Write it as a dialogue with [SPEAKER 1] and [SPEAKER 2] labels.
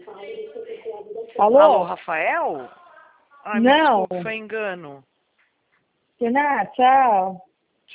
[SPEAKER 1] Alô?
[SPEAKER 2] Alô, Rafael? Ai,
[SPEAKER 1] Não.
[SPEAKER 2] desculpa, foi engano.
[SPEAKER 1] Renata, tchau.